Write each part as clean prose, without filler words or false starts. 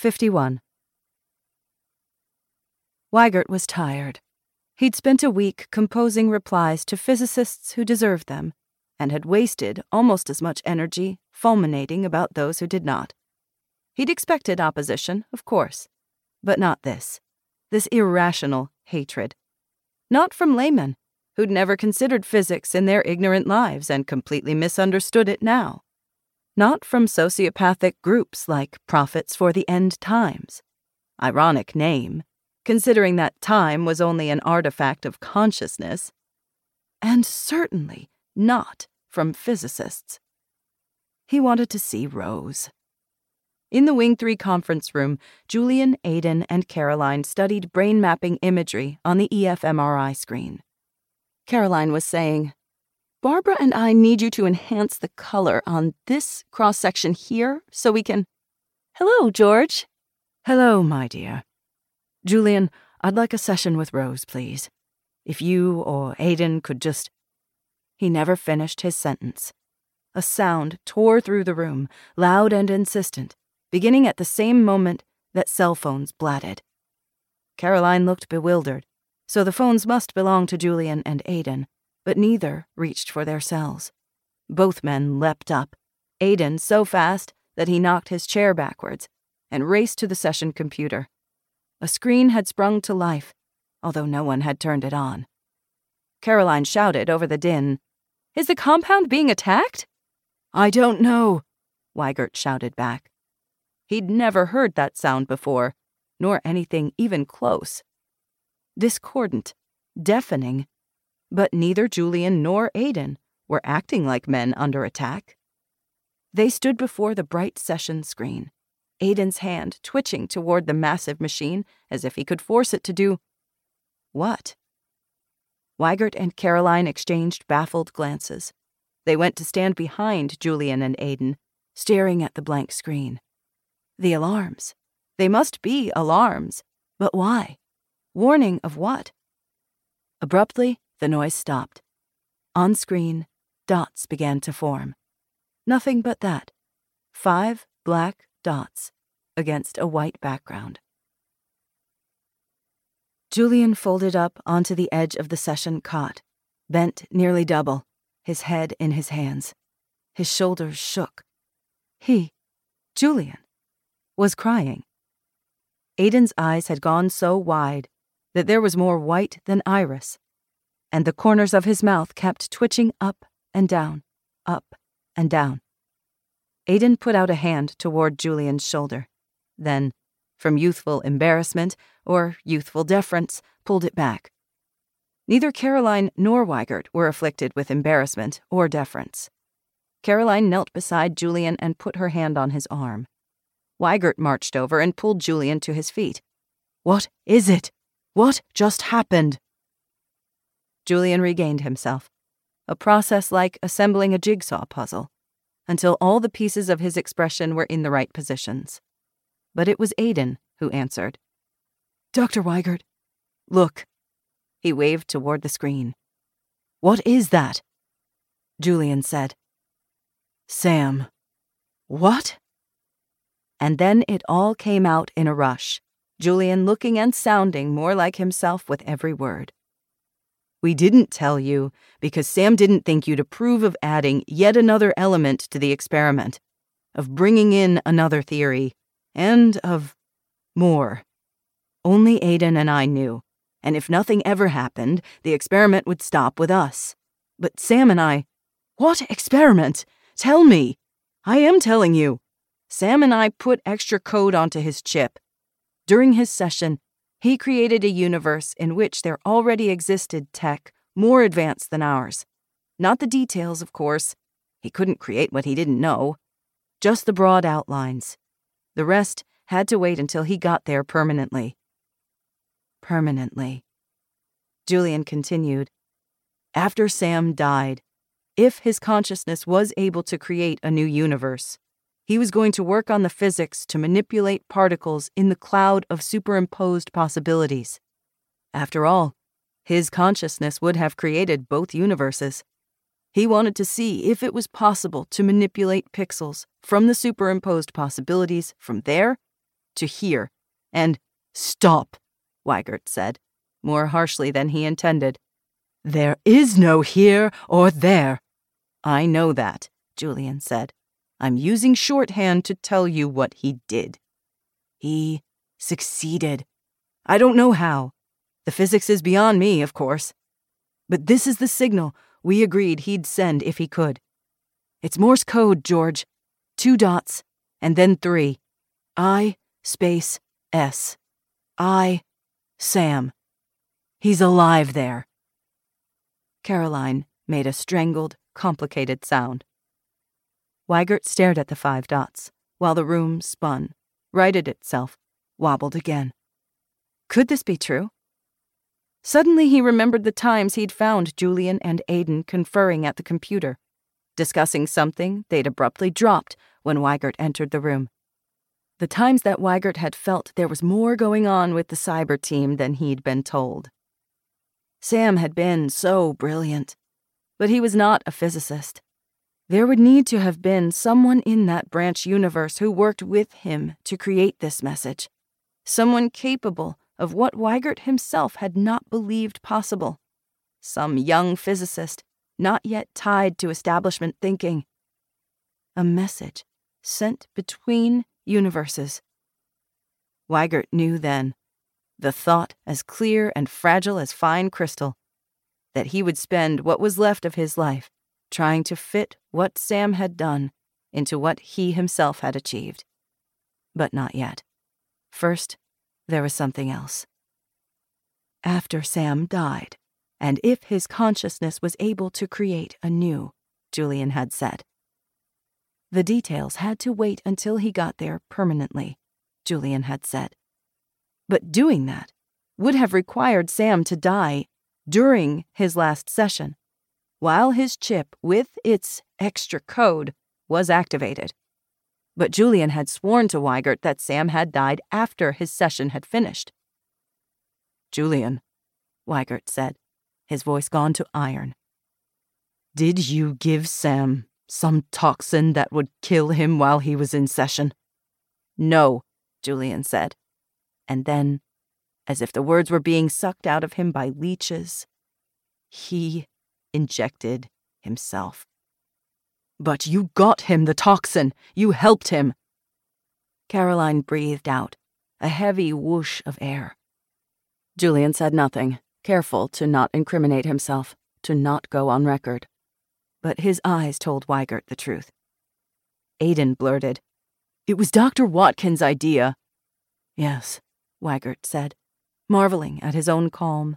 51. Weigert was tired. He'd spent a week composing replies to physicists who deserved them, and had wasted almost as much energy fulminating about those who did not. He'd expected opposition, of course, but not this irrational hatred. Not from laymen, who'd never considered physics in their ignorant lives and completely misunderstood it now. Not from sociopathic groups like Prophets for the End Times. Ironic name, considering that time was only an artifact of consciousness. And certainly not from physicists. He wanted to see Rose. In the Wing 3 conference room, Julian, Aiden, and Caroline studied brain mapping imagery on the EFMRI screen. Caroline was saying, "Barbara and I need you to enhance the color on this cross-section here so we can—" "Hello, George." "Hello, my dear. Julian, I'd like a session with Rose, please. If you or Aiden could just—" He never finished his sentence. A sound tore through the room, loud and insistent, beginning at the same moment that cell phones blatted. Caroline looked bewildered, so the phones must belong to Julian and Aiden, but neither reached for their cells. Both men leapt up, Aiden so fast that he knocked his chair backwards, and raced to the session computer. A screen had sprung to life, although no one had turned it on. Caroline shouted over the din, "Is the compound being attacked?" "I don't know," Weigert shouted back. He'd never heard that sound before, nor anything even close. Discordant, deafening, but neither Julian nor Aiden were acting like men under attack. They stood before the bright session screen, Aiden's hand twitching toward the massive machine as if he could force it to do what? Weigert and Caroline exchanged baffled glances. They went to stand behind Julian and Aiden, staring at the blank screen. The alarms. They must be alarms. But why? Warning of what? Abruptly, the noise stopped. On screen, dots began to form. Nothing but that. 5 black dots against a white background. Julian folded up onto the edge of the session cot, bent nearly double, his head in his hands. His shoulders shook. He, Julian, was crying. Aiden's eyes had gone so wide that there was more white than iris, and the corners of his mouth kept twitching up and down, up and down. Aiden put out a hand toward Julian's shoulder, then, from youthful embarrassment or youthful deference, pulled it back. Neither Caroline nor Weigert were afflicted with embarrassment or deference. Caroline knelt beside Julian and put her hand on his arm. Weigert marched over and pulled Julian to his feet. "What is it? What just happened?" Julian regained himself, a process like assembling a jigsaw puzzle, until all the pieces of his expression were in the right positions. But it was Aiden who answered. "Dr. Weigert, look." He waved toward the screen. "What is that?" Julian said. "Sam." "What?" And then it all came out in a rush, Julian looking and sounding more like himself with every word. "We didn't tell you because Sam didn't think you'd approve of adding yet another element to the experiment, of bringing in another theory, and of more. Only Aiden and I knew, and if nothing ever happened, the experiment would stop with us. But Sam and I—" "What experiment? Tell me." "I am telling you. Sam and I put extra code onto his chip. During his session, he created a universe in which there already existed tech more advanced than ours. Not the details, of course. He couldn't create what he didn't know. Just the broad outlines. The rest had to wait until he got there permanently." Permanently. Julian continued. "After Sam died, if his consciousness was able to create a new universe, he was going to work on the physics to manipulate particles in the cloud of superimposed possibilities. After all, his consciousness would have created both universes. He wanted to see if it was possible to manipulate pixels from the superimposed possibilities from there to here, and stop, Weigert said, more harshly than he intended. There is no here or there. I know that, Julian said. I'm using shorthand to tell you what he did. He succeeded. I don't know how. The physics is beyond me, of course. But this is the signal we agreed he'd send if he could. It's Morse code, George. 2 dots, and then 3. I, space, S. I, Sam. He's alive there. Caroline made a strangled, complicated sound. Weigert stared at the 5 dots, while the room spun, righted itself, wobbled again. Could this be true? Suddenly he remembered the times he'd found Julian and Aiden conferring at the computer, discussing something they'd abruptly dropped when Weigert entered the room. The times that Weigert had felt there was more going on with the cyber team than he'd been told. Sam had been so brilliant, but he was not a physicist. There would need to have been someone in that branch universe who worked with him to create this message, someone capable of what Weigert himself had not believed possible, some young physicist not yet tied to establishment thinking. A message sent between universes. Weigert knew then, the thought as clear and fragile as fine crystal, that he would spend what was left of his life trying to fit what Sam had done into what he himself had achieved. But not yet. First, there was something else. After Sam died, and if his consciousness was able to create anew, Julian had said. The details had to wait until he got there permanently, Julian had said. But doing that would have required Sam to die during his last session, while his chip with its extra code was activated. But Julian had sworn to Weigert that Sam had died after his session had finished. Julian, Weigert said, his voice gone to iron. Did you give Sam some toxin that would kill him while he was in session? No, Julian said. And then, as if the words were being sucked out of him by leeches, he injected himself. But you got him the toxin. You helped him. Caroline breathed out, a heavy whoosh of air. Julian said nothing, careful to not incriminate himself, to not go on record. But his eyes told Weigert the truth. Aiden blurted, "It was Dr. Watkins' idea." Yes, Weigert said, marveling at his own calm.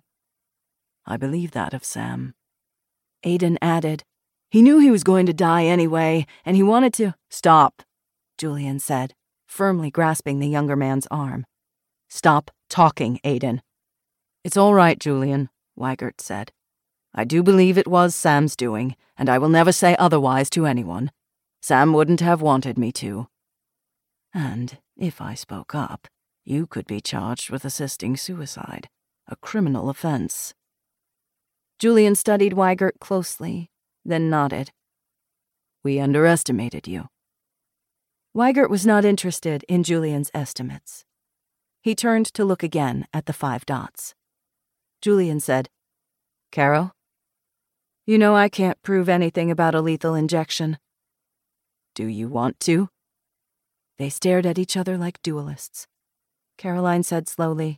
I believe that of Sam. Aiden added, "He knew he was going to die anyway, and he wanted to—" Stop, Julian said, firmly grasping the younger man's arm. Stop talking, Aiden. It's all right, Julian, Weigert said. I do believe it was Sam's doing, and I will never say otherwise to anyone. Sam wouldn't have wanted me to. And if I spoke up, you could be charged with assisting suicide, a criminal offense. Julian studied Weigert closely, then nodded. We underestimated you. Weigert was not interested in Julian's estimates. He turned to look again at the 5 dots. Julian said, Caro, you know I can't prove anything about a lethal injection. Do you want to? They stared at each other like duelists. Caroline said slowly,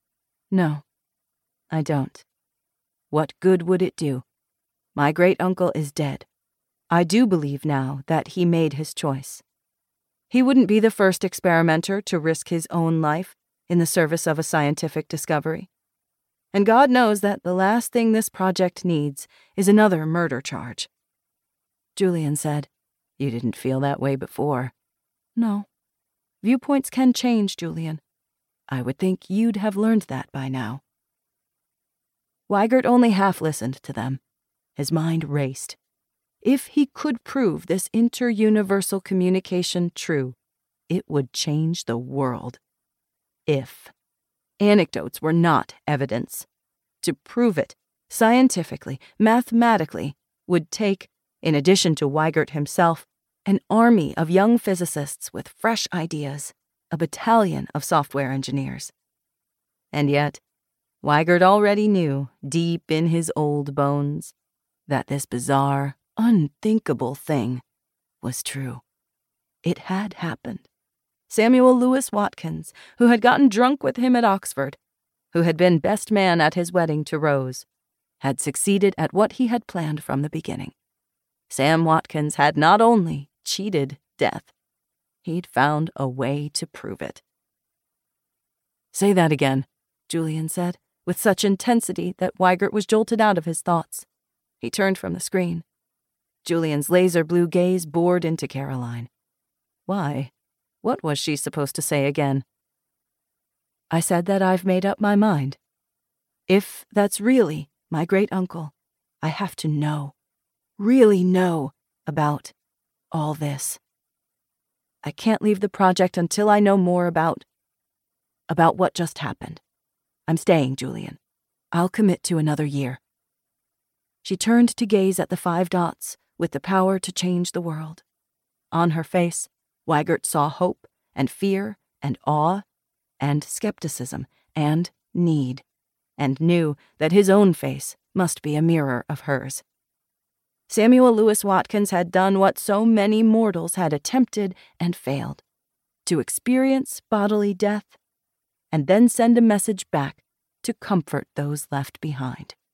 No, I don't. What good would it do? My great-uncle is dead. I do believe now that he made his choice. He wouldn't be the first experimenter to risk his own life in the service of a scientific discovery. And God knows that the last thing this project needs is another murder charge. Julian said, You didn't feel that way before. No. Viewpoints can change, Julian. I would think you'd have learned that by now. Weigert only half listened to them. His mind raced. If he could prove this inter-universal communication true, it would change the world. If. Anecdotes were not evidence. To prove it, scientifically, mathematically, would take, in addition to Weigert himself, an army of young physicists with fresh ideas, a battalion of software engineers. And yet, Weigert already knew, deep in his old bones, that this bizarre, unthinkable thing was true. It had happened. Samuel Lewis Watkins, who had gotten drunk with him at Oxford, who had been best man at his wedding to Rose, had succeeded at what he had planned from the beginning. Sam Watkins had not only cheated death, he'd found a way to prove it. "Say that again," Julian said, with such intensity that Weigert was jolted out of his thoughts. He turned from the screen. Julian's laser blue gaze bored into Caroline. Why? What was she supposed to say again? "I said that I've made up my mind. If that's really my great-uncle, I have to know, really know, about all this. I can't leave the project until I know more about what just happened. I'm staying, Julian. I'll commit to another year." She turned to gaze at the 5 dots with the power to change the world. On her face, Weigert saw hope and fear and awe and skepticism and need, and knew that his own face must be a mirror of hers. Samuel Lewis Watkins had done what so many mortals had attempted and failed, to experience bodily death and then send a message back to comfort those left behind.